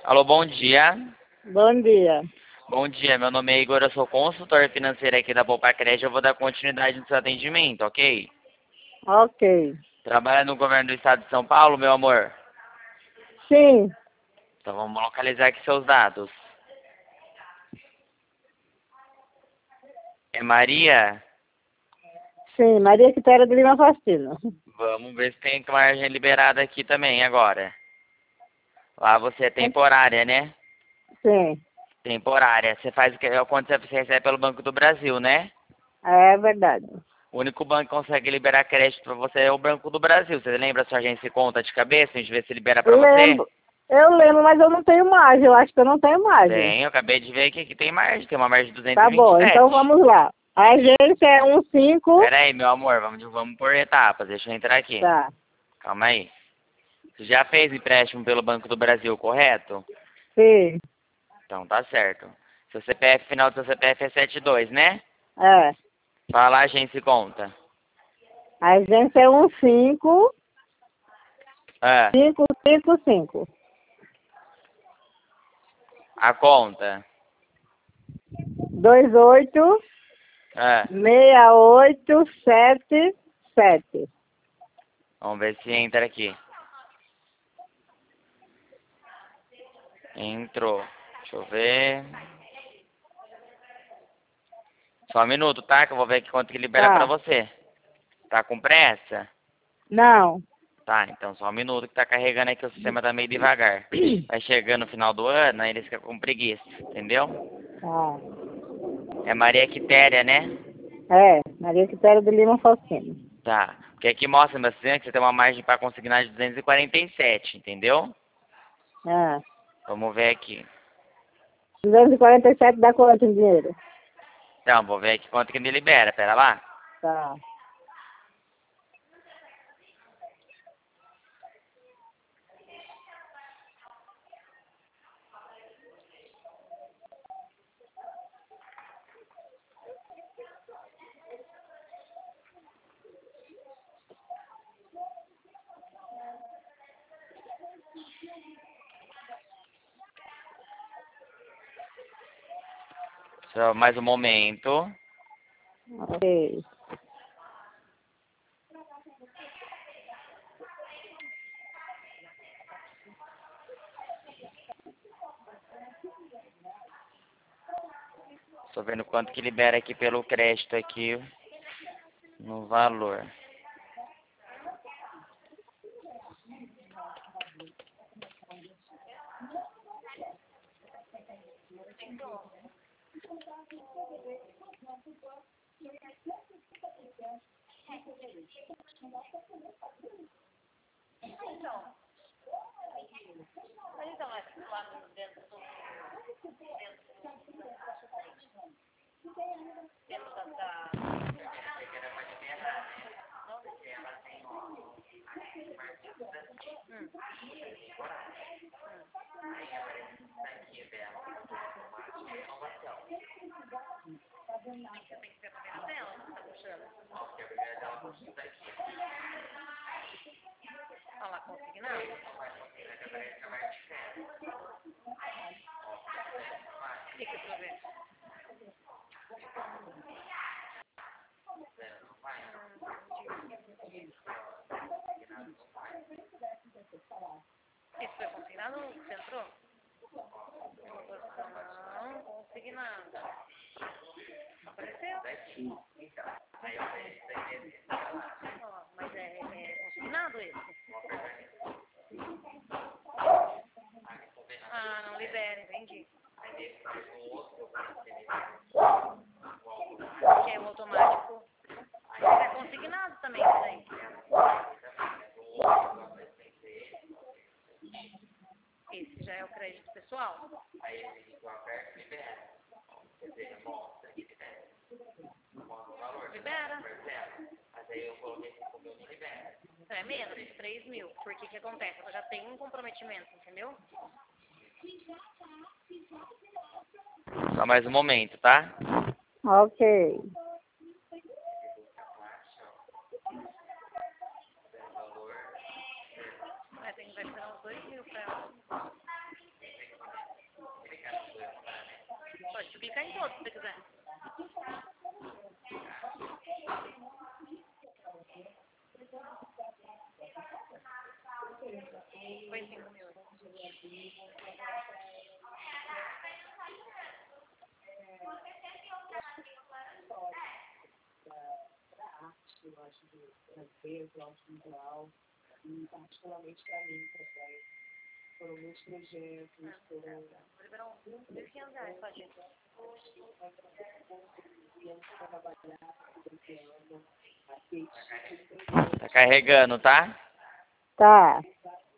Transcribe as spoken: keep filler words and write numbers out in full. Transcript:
Alô, bom dia. Bom dia. Bom dia, meu nome é Igor, eu sou consultor financeiro aqui da Poupa Crédito, eu vou dar continuidade no seu atendimento, ok? Ok. Trabalha no governo do estado de São Paulo, meu amor? Sim, Então vamos localizar aqui seus dados. É Maria? sim, Maria Quitéria de Lima Faustino. Vamos ver se tem margem liberada aqui também agora. Lá você é temporária, né? Sim, Temporária. Você faz o que? É quando você recebe pelo Banco do Brasil, né? é verdade. O único banco que consegue liberar crédito pra você é o Banco do Brasil. Você lembra a sua agência de conta de cabeça? A gente vê se libera pra você? Lembro, eu lembro, mas eu não tenho margem, eu acho que eu não tenho margem. Tem, eu acabei de ver aqui que tem margem, tem uma margem de duzentos Tá e vinte e bom, então sete. vamos lá. A agência é um cinco. Pera aí, meu amor, vamos, vamos por etapas, deixa eu entrar aqui. Tá, Calma aí. Você já fez empréstimo pelo Banco do Brasil, correto? sim, Então tá certo. Seu C P F, final do seu C P F é setenta e dois, né? é. Fala, agência e conta. A agência é um cinco, Ah, cinco, cinco, cinco. a conta. Dois oito, Ah, seis oito, sete, sete. vamos ver se entra aqui. Entrou. Deixa eu ver. Só um minuto, tá? Que eu vou ver aqui quanto que libera pra Tá, você. Tá com pressa? não. Tá, então só um minuto que tá carregando aqui, o sistema tá meio devagar. Vai chegando no final do ano, aí eles ficam com preguiça, entendeu? Tá. É Maria Quitéria, né? É, Maria Quitéria de Lima Faustino. Tá. Porque aqui mostra bastante que você tem uma margem para consignar de duzentos e quarenta e sete, entendeu? É. Vamos ver aqui. duzentos e quarenta e sete dá quanto em dinheiro? Então, vou ver aqui quanto que me libera, pera lá. Tá. Só mais um momento. Ok. Tô vendo quanto que libera aqui pelo crédito aqui no valor. Olha lá, consignado. Fica pra ver. Isso foi consignado ou você entrou? Inovação consignada. Apareceu? Ó, mas é, é consignado esse? Ah, não libera, entendi. Que é o automático. Mas é consignado também isso daí. Esse já é o crédito pessoal? Libera. É menos, três mil. Porque que acontece? Eu já tenho um comprometimento, entendeu? Só mais um momento, tá? Ok. Mas tem que vai esperar uns dois mil pra ela. clica em todos se você quiser. Foi cinco mil. Eu acho que francês, eu acho visual, e particularmente para mim também. Foram muitos projetos, foram Vou liberar uns mil e quinhentos reais só disso. trabalhar esse ano, a Kate, Tá carregando, tá? Tá.